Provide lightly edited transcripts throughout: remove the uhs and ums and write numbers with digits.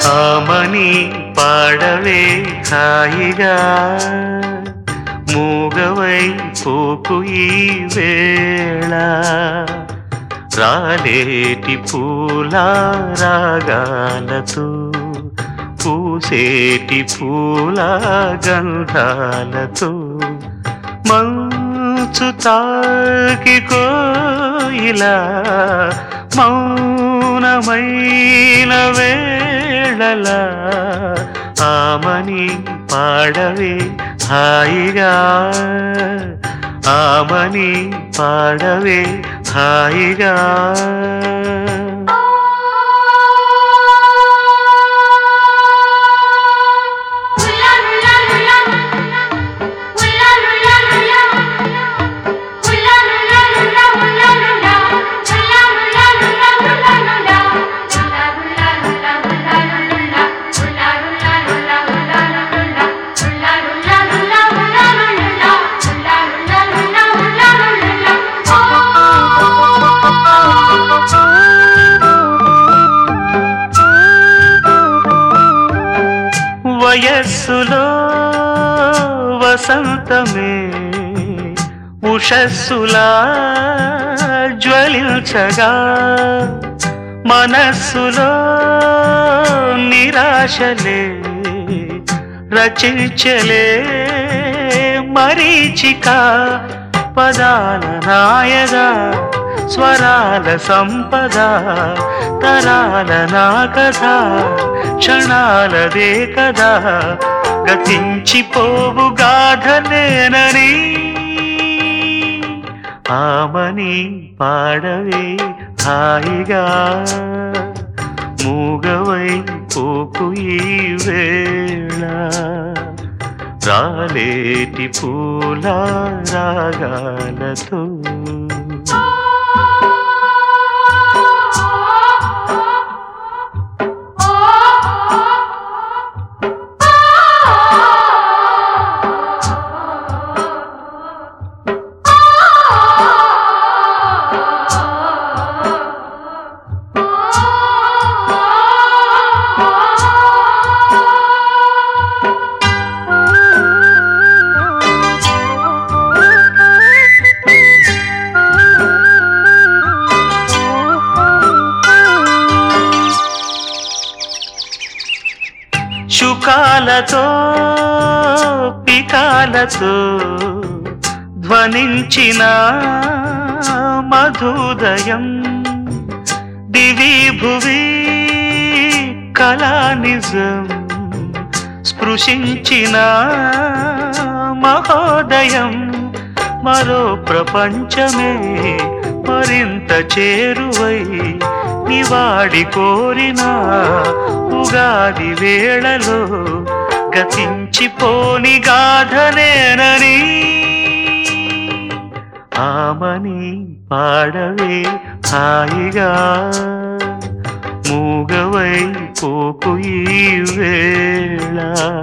ఆమని పాడవే హాయిగా మూగవై పోకు ఈ వేళ రాలేటి పూల రాగాలతో పూసేటి పూల గంధాలతో మంచు తాకి కోయిలా మౌనమైన వేళలా ఆమని పాడవే హాయిగా ఆమని పాడవే హాయిగా వయస్సులో వసంతమే ఉషస్సులా జ్వలించగా మనస్సులో నిరాశలే రచించలే మరీచిక పదాల నాయగా స్వరాల సంపద తరాల నా కథ క్షణాలదే కదా గతించిపోవు గాథలేనని ఆమని పాడవే హాయిగా మూగవై పోకు ఈ వేళ రాలేటి పూల రాగాలతో శుకాలతో పికాలతో ధ్వనించిన మధుదయం దివి భువి కళానిజం స్పృశించిన మహోదయం మరో ప్రపంచమే మరింత చేరువై నివాడి కోరిన ఉగాది వేళలో గతించిపోని గాథనేనని ఆమని పాడవే హాయిగా మూగవై పోకు ఈ వేళ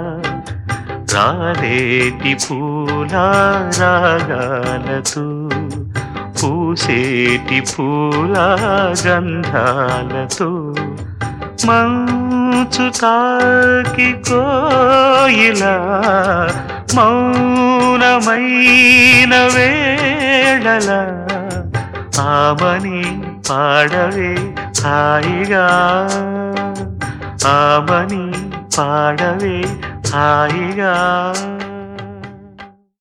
రాలేటి పూల రాగాలతో పూసేటి పూల గంధాలతో మంచు తాకి కోయిలా మౌనమైన వేళల ఆమని పాడవే హాయిగా ఆమని పాడవే హాయిగా